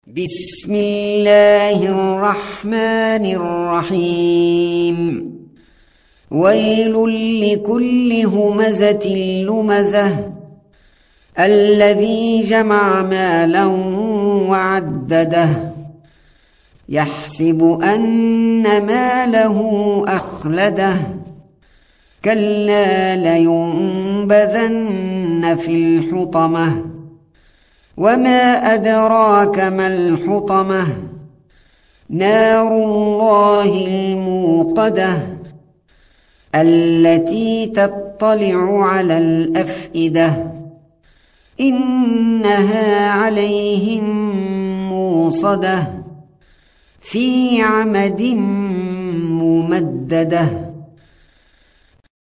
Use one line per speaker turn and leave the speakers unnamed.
بسم الله الرحمن الرحيم ويل لكل همزة لمزة الذي جمع مالا وعدده يحسب أن ماله أخلده كلا لينبذن في الحطمة وما أدراك ما الحطمة نار الله الموقدة التي تطلع على الأفئدة إنها عليهم موصدة في عمد ممددة.